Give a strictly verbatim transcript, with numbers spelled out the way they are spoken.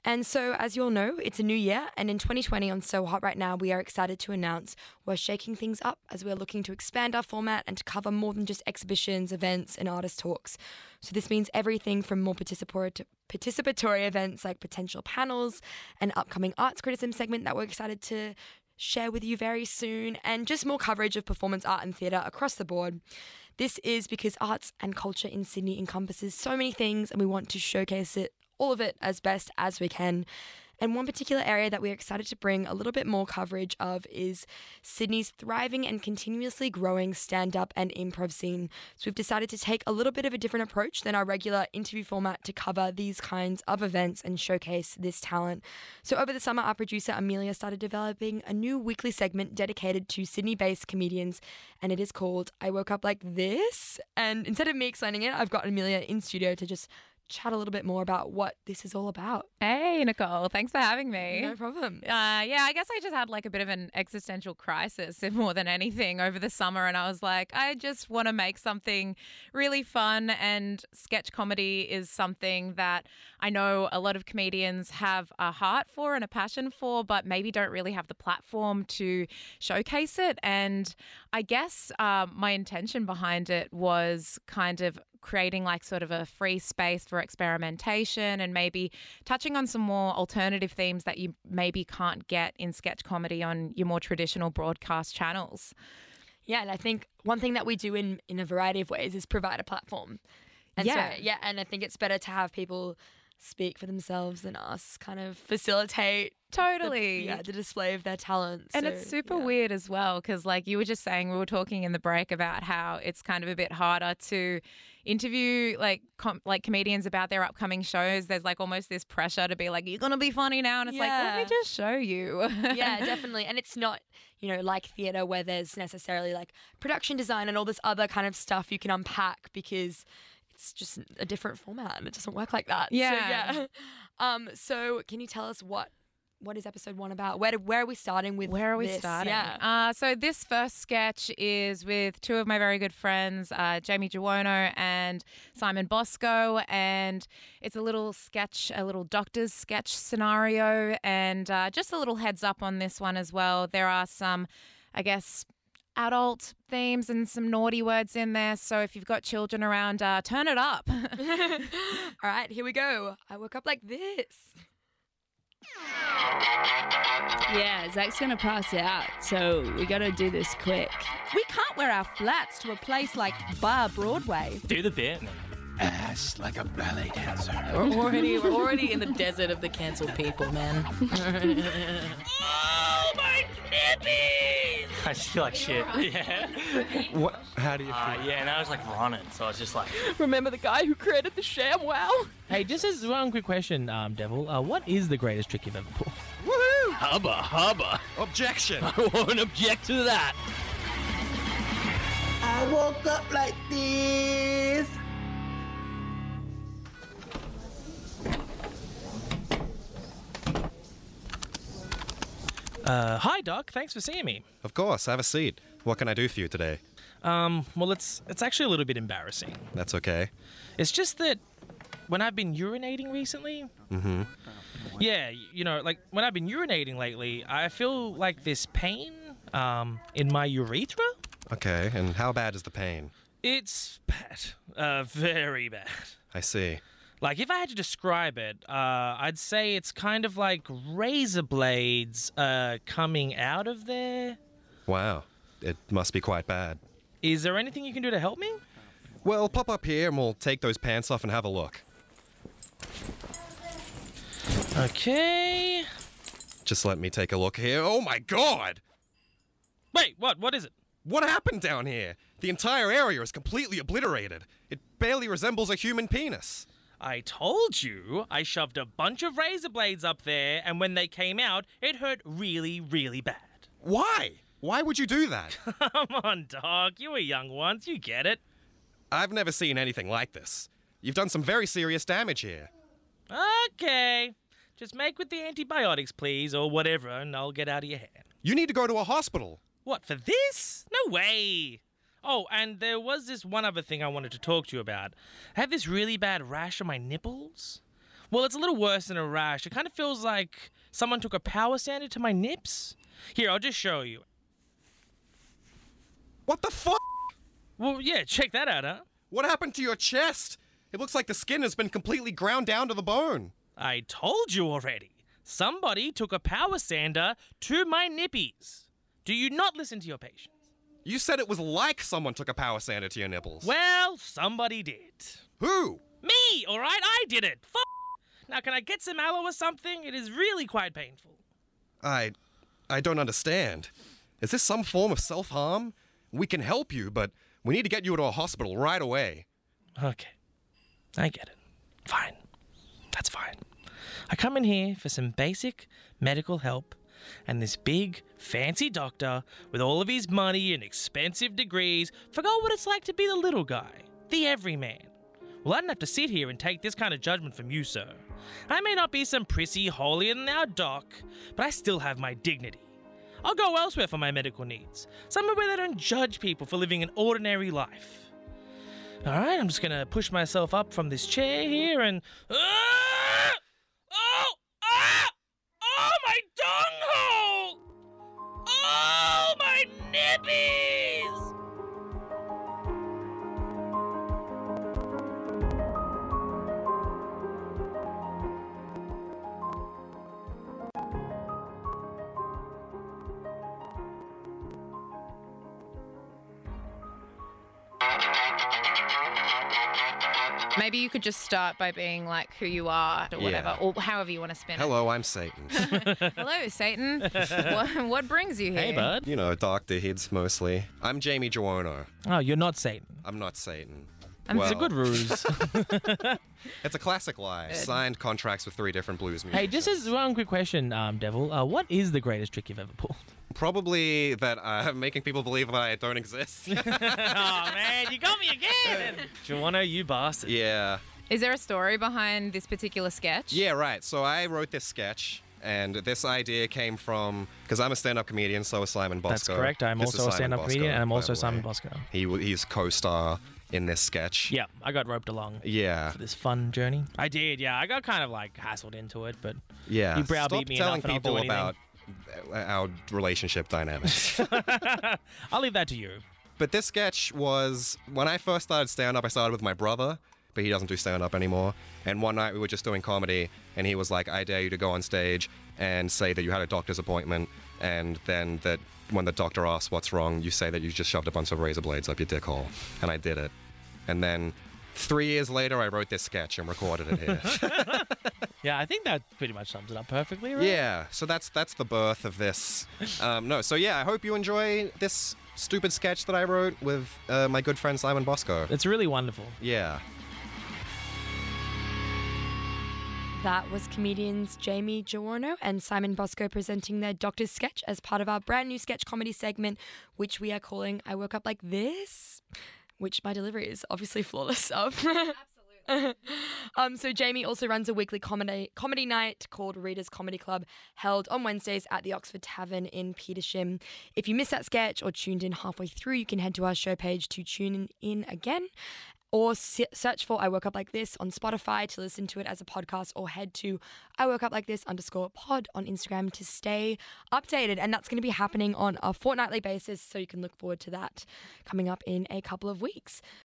And so, as you all know, it's a new year, and in twenty twenty on So Hot Right Now, we are excited to announce we're shaking things up as we're looking to expand our format and to cover more than just exhibitions, events, and artist talks. So this means everything from more participatory, participatory events like potential panels, an upcoming arts criticism segment that we're excited to share with you very soon, and just more coverage of performance art and theatre across the board. This is because arts and culture in Sydney encompasses so many things, and we want to showcase it, all of it, as best as we can. And one particular area that we're excited to bring a little bit more coverage of is Sydney's thriving and continuously growing stand-up and improv scene. So we've decided to take a little bit of a different approach than our regular interview format to cover these kinds of events and showcase this talent. So over the summer, our producer Amelia started developing a new weekly segment dedicated to Sydney-based comedians, and it is called I Woke Up Like This. And instead of me explaining it, I've got Amelia in studio to just chat a little bit more about what this is all about. Hey, Nicole. Thanks for having me. No problem. Uh, yeah, I guess I just had like a bit of an existential crisis more than anything over the summer, and I was like, I just want to make something really fun, and sketch comedy is something that I know a lot of comedians have a heart for and a passion for, but maybe don't really have the platform to showcase it. And I guess um, my intention behind it was kind of creating like sort of a free space for experimentation and maybe touching on some more alternative themes that you maybe can't get in sketch comedy on your more traditional broadcast channels. Yeah, and I think one thing that we do in, in a variety of ways is provide a platform. And yeah. So, yeah, and I think it's better to have people speak for themselves than us, kind of facilitate Totally. The, yeah, the display of their talents. And so, it's super yeah. weird as well because, like you were just saying, we were talking in the break about how it's kind of a bit harder to interview like com- like comedians about their upcoming shows. There's like almost this pressure to be like, you're going to be funny now. And it's yeah. like, let me just show you. Yeah, definitely. And it's not, you know, like theatre where there's necessarily like production design and all this other kind of stuff you can unpack because it's just a different format and it doesn't work like that. Yeah. So, yeah. Um, so can you tell us what What is episode one about? Where do, where are we starting with Where are we this? starting? Yeah. Uh, so this first sketch is with two of my very good friends, uh, Jamie Giuono and Simon Bosco, and it's a little sketch, a little doctor's sketch scenario, and uh, just a little heads up on this one as well. There are some, I guess, adult themes and some naughty words in there, so if you've got children around, uh, turn it up. All right, here we go. I woke up like this. Yeah, Zach's gonna pass out, so we gotta do this quick. We can't wear our flats to a place like Bar Broadway. Do the bit, man. Ass like a ballet dancer. We're already, we're already in the desert of the cancelled people, man. Oh, my kidneys! I just feel like shit. Yeah. What? How do you feel? Uh, yeah, and I was like running, so I was just like... Remember the guy who created the ShamWow? Hey, just as one quick question, um, Devil, uh, what is the greatest trick you've ever pulled? Woohoo! Hubba, hubba. Objection! I won't object to that. I woke up like this. Uh, hi, Doc. Thanks for seeing me. Of course, have a seat. What can I do for you today? Um, well, it's it's actually a little bit embarrassing. That's okay. It's just that when I've been urinating recently... Mm-hmm. Yeah, you know, like when I've been urinating lately, I feel like this pain um, in my urethra. Okay, and how bad is the pain? It's bad. Uh, very bad. I see. Like, if I had to describe it, uh, I'd say it's kind of like razor blades uh, coming out of there. Wow, it must be quite bad. Is there anything you can do to help me? Well, pop up here and we'll take those pants off and have a look. Okay. Just let me take a look here. Oh my god! Wait, what? What is it? What happened down here? The entire area is completely obliterated. It barely resembles a human penis. I told you I shoved a bunch of razor blades up there, and when they came out, it hurt really, really bad. Why? Why would you do that? Come on, dog. You were young once. You get it. I've never seen anything like this. You've done some very serious damage here. Okay. Just make with the antibiotics, please, or whatever, and I'll get out of your hair. You need to go to a hospital. What, for this? No way. Oh, and there was this one other thing I wanted to talk to you about. I have this really bad rash on my nipples. Well, it's a little worse than a rash. It kind of feels like someone took a power sander to my nips. Here, I'll just show you. What the fuck? Well, yeah, check that out, huh? What happened to your chest? It looks like the skin has been completely ground down to the bone. I told you already. Somebody took a power sander to my nippies. Do you not listen to your patients? You said it was like someone took a power sander to your nipples. Well, somebody did. Who? Me, all right? I did it. F***. Now, can I get some aloe or something? It is really quite painful. I... I don't understand. Is this some form of self-harm? We can help you, but we need to get you to a hospital right away. Okay. I get it. Fine. That's fine. I come in here for some basic medical help, and this big, fancy doctor with all of his money and expensive degrees forgot what it's like to be the little guy, the everyman. Well, I don't have to sit here and take this kind of judgment from you, sir. I may not be some prissy, holier-than-thou doc, but I still have my dignity. I'll go elsewhere for my medical needs, somewhere where they don't judge people for living an ordinary life. All right, I'm just gonna push myself up from this chair here and... Ah! Oh! Ah! Oh, my dung hole! Oh, my nippies! Maybe you could just start by being like who you are or whatever, Yeah. or however you want to spin Hello, I'm Satan. it. Hello, Satan. what, what brings you here? Hey, bud. You know, doctor heads mostly. I'm Jamie Giorno. Oh, you're not Satan. I'm not Satan. It's a good ruse. It's a classic lie. Signed contracts with three different blues musicians. Hey, just as one quick question, um, Devil. Uh, what is the greatest trick you've ever pulled? Probably that I'm making people believe that I don't exist. Oh, man, you got me again. Joanna, you bastard. Yeah. Is there a story behind this particular sketch? Yeah, right. So I wrote this sketch, and this idea came from... Because I'm a stand-up comedian, so is Simon Bosco. That's correct. I'm This is also a Simon stand-up Bosco, comedian, and I'm by also the Simon way. Bosco. He, w- he's co-star in this sketch. Yeah, I got roped along Yeah. for this fun journey. I did, yeah. I got kind of like hassled into it, but Yeah. you browbeat Stop me telling enough and I'll people do anything. about our relationship dynamics. I'll leave that to you. But this sketch was... When I first started stand-up, I started with my brother, but he doesn't do stand-up anymore. And one night we were just doing comedy, and he was like, I dare you to go on stage and say that you had a doctor's appointment, and then that when the doctor asks what's wrong, you say that you just shoved a bunch of razor blades up your dick hole. And I did it. And then three years later, I wrote this sketch and recorded it here. Yeah, I think that pretty much sums it up perfectly, right? Yeah, so that's that's the birth of this. Um, no, so yeah, I hope you enjoy this stupid sketch that I wrote with uh, my good friend Simon Bosco. It's really wonderful. Yeah. That was comedians Jamie Giorno and Simon Bosco presenting their Doctor's sketch as part of our brand new sketch comedy segment, which we are calling I Woke Up Like This, which my delivery is obviously flawless of. Absolutely. um, so Jamie also runs a weekly comedy comedy night called Readers Comedy Club, held on Wednesdays at the Oxford Tavern in Petersham. If you missed that sketch or tuned in halfway through, you can head to our show page to tune in again. Or search for I Woke Up Like This on Spotify to listen to it as a podcast, or head to I Woke Up Like This underscore pod on Instagram to stay updated. And that's going to be happening on a fortnightly basis, so you can look forward to that coming up in a couple of weeks.